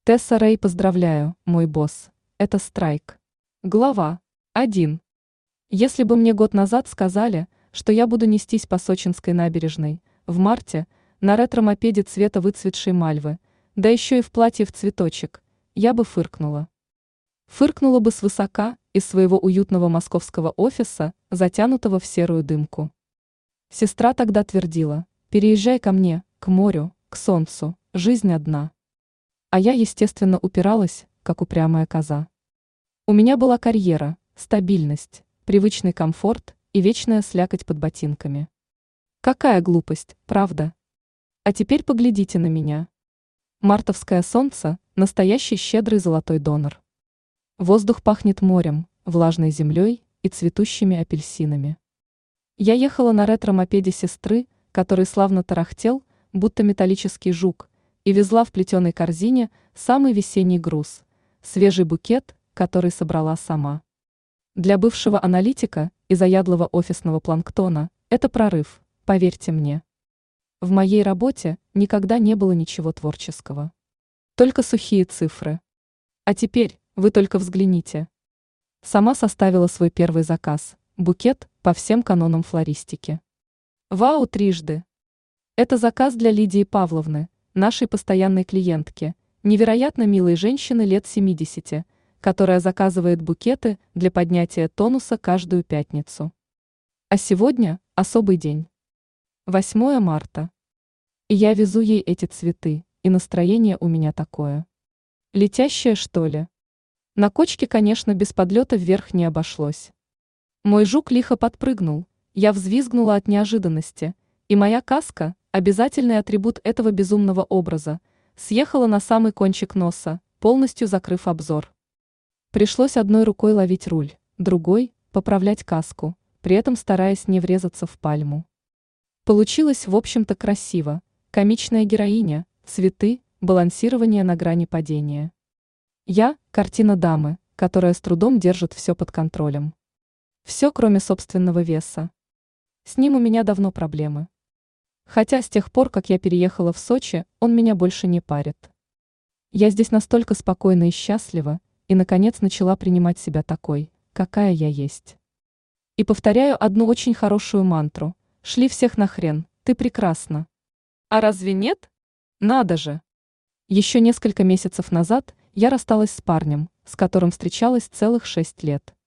Тесса Рэй, поздравляю, мой босс. Это страйк. Глава 1. Если бы мне год назад сказали, что я буду нестись по Сочинской набережной, в марте, на ретро-мопеде цвета выцветшей мальвы, да еще и в платье в цветочек, я бы фыркнула. Фыркнула бы свысока из своего уютного московского офиса, затянутого в серую дымку. Сестра тогда твердила: переезжай ко мне, к морю, к солнцу, жизнь одна. А я, естественно, упиралась, как упрямая коза. У меня была карьера, стабильность, привычный комфорт и вечная слякоть под ботинками. Какая глупость, правда? А теперь поглядите на меня. Мартовское солнце – настоящий щедрый золотой донор. Воздух пахнет морем, влажной землей и цветущими апельсинами. Я ехала на ретро-мопеде сестры, который славно тарахтел, будто металлический жук, и везла в плетеной корзине самый весенний груз – свежий букет, который собрала сама. Для бывшего аналитика и заядлого офисного планктона это прорыв, поверьте мне. В моей работе никогда не было ничего творческого. Только сухие цифры. А теперь вы только взгляните. Сама составила свой первый заказ – букет по всем канонам флористики. Вау трижды! Это заказ для Лидии Павловны, нашей постоянной клиентки, невероятно милой женщины лет 70, которая заказывает букеты для поднятия тонуса каждую пятницу. А сегодня особый день. 8 марта. И я везу ей эти цветы, и настроение у меня такое. Летящее, что ли? На кочке, конечно, без подлета вверх не обошлось. Мой жук лихо подпрыгнул, я взвизгнула от неожиданности, и моя каска, обязательный атрибут этого безумного образа, съехала на самый кончик носа, полностью закрыв обзор. Пришлось одной рукой ловить руль, другой – поправлять каску, при этом стараясь не врезаться в пальму. Получилось, в общем-то, красиво. Комичная героиня, цветы, балансирование на грани падения. Я – картина дамы, которая с трудом держит все под контролем. Все, кроме собственного веса. С ним у меня давно проблемы. Хотя с тех пор, как я переехала в Сочи, он меня больше не парит. Я здесь настолько спокойна и счастлива, и, наконец, начала принимать себя такой, какая я есть. И повторяю одну очень хорошую мантру: шли всех нахрен, ты прекрасна. А разве нет? Надо же! Еще несколько месяцев назад я рассталась с парнем, с которым встречалась целых 6 лет.